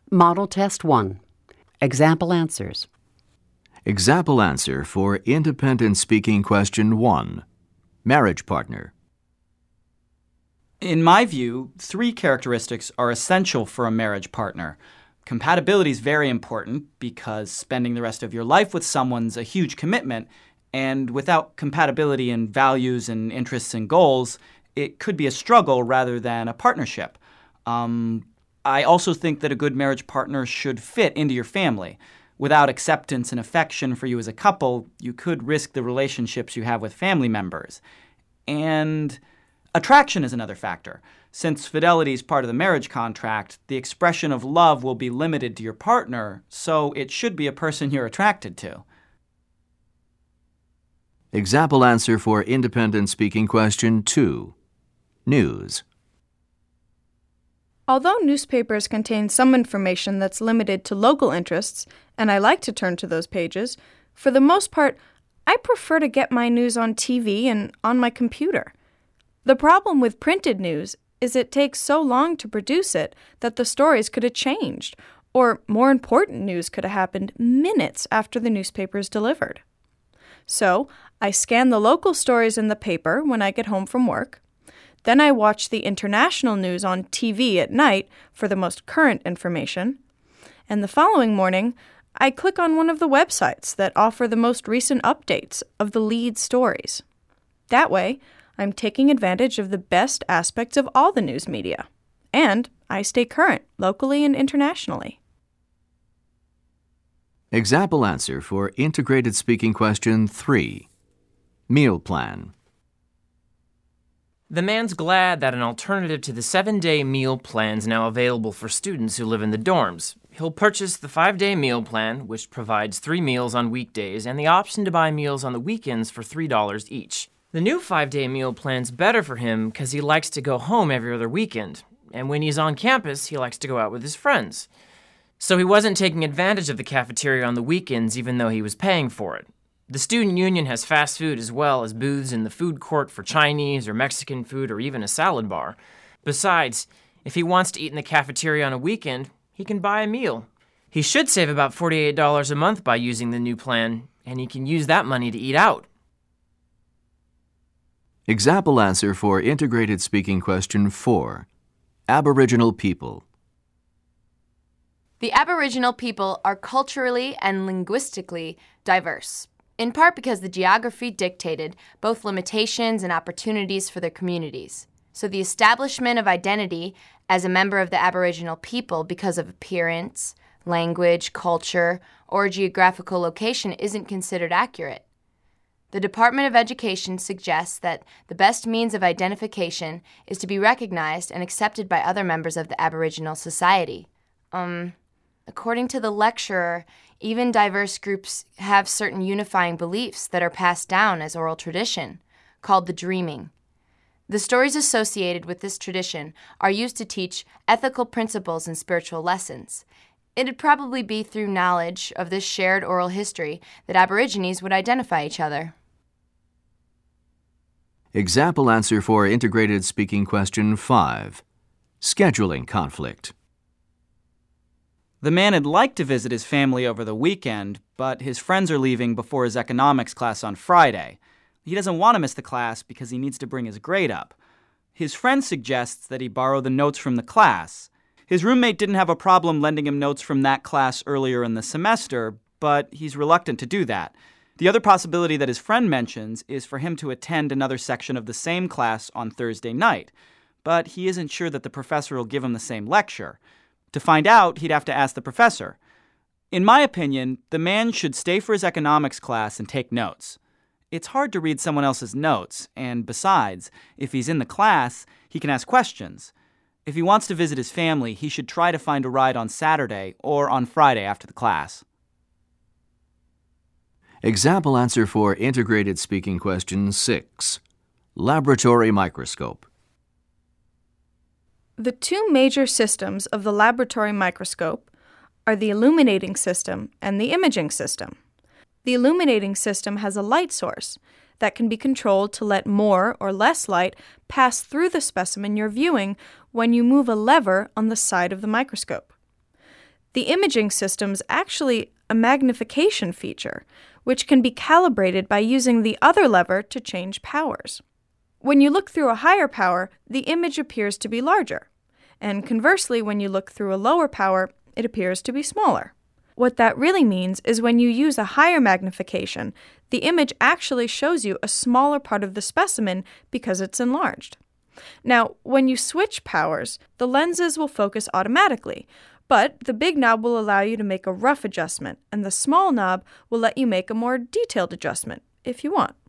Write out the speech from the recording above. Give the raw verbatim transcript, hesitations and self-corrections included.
Model Test one. Example answers. Example answer for independent speaking question one. Marriage partner. In my view, three characteristics are essential for a marriage partner. Compatibility is very important because spending the rest of your life with someone's a huge commitment, and without compatibility in values and interests and goals, it could be a struggle rather than a partnership. Um, I also think that a good marriage partner should fit into your family. Without acceptance and affection for you as a couple, you could risk the relationships you have with family members. And attraction is another factor. Since fidelity is part of the marriage contract, the expression of love will be limited to your partner, so it should be a person you're attracted to. Example answer for independent speaking question two. News. Although newspapers contain some information that's limited to local interests, and I like to turn to those pages, for the most part, I prefer to get my news on T V and on my computer. The problem with printed news is it takes so long to produce it that the stories could have changed, or more important news could have happened minutes after the newspaper is delivered. So, I scan the local stories in the paper when I get home from work. Then I watch the international news on T V at night for the most current information. And the following morning, I click on one of the websites that offer the most recent updates of the lead stories. That way, I'm taking advantage of the best aspects of all the news media. And I stay current, locally and internationally. Example answer for integrated speaking question three. Meal plan. The man's glad that an alternative to the seven-day meal plan is now available for students who live in the dorms. He'll purchase the five-day meal plan, which provides three meals on weekdays and the option to buy meals on the weekends for three dollars each. The new five-day meal plan's better for him because he likes to go home every other weekend, and when he's on campus, he likes to go out with his friends. So he wasn't taking advantage of the cafeteria on the weekends even though he was paying for it. The student union has fast food as well as booths in the food court for Chinese or Mexican food or even a salad bar. Besides, if he wants to eat in the cafeteria on a weekend, he can buy a meal. He should save about forty-eight dollars a month by using the new plan, and he can use that money to eat out. Example answer for integrated speaking question four. Aboriginal people. The Aboriginal people are culturally and linguistically diverse, in part because the geography dictated both limitations and opportunities for their communities. So the establishment of identity as a member of the Aboriginal people because of appearance, language, culture, or geographical location isn't considered accurate. The Department of Education suggests that the best means of identification is to be recognized and accepted by other members of the Aboriginal society. Um, according to the lecturer, even diverse groups have certain unifying beliefs that are passed down as oral tradition, called the dreaming. The stories associated with this tradition are used to teach ethical principles and spiritual lessons. It'd probably be through knowledge of this shared oral history that Aborigines would identify each other. Example answer for integrated speaking question five. Scheduling conflict. The man had liked to visit his family over the weekend, but his friends are leaving before his economics class on Friday. He doesn't want to miss the class because he needs to bring his grade up. His friend suggests that he borrow the notes from the class. His roommate didn't have a problem lending him notes from that class earlier in the semester, but he's reluctant to do that. The other possibility that his friend mentions is for him to attend another section of the same class on Thursday night, but he isn't sure that the professor will give him the same lecture. To find out, he'd have to ask the professor. In my opinion, the man should stay for his economics class and take notes. It's hard to read someone else's notes, and besides, if he's in the class, he can ask questions. If he wants to visit his family, he should try to find a ride on Saturday or on Friday after the class. Example answer for integrated speaking question six. Laboratory microscope. The two major systems of the laboratory microscope are the illuminating system and the imaging system. The illuminating system has a light source that can be controlled to let more or less light pass through the specimen you're viewing when you move a lever on the side of the microscope. The imaging system's actually a magnification feature, which can be calibrated by using the other lever to change powers. When you look through a higher power, the image appears to be larger, and conversely, when you look through a lower power, it appears to be smaller. What that really means is when you use a higher magnification, the image actually shows you a smaller part of the specimen because it's enlarged. Now, when you switch powers, the lenses will focus automatically, but the big knob will allow you to make a rough adjustment, and the small knob will let you make a more detailed adjustment if you want.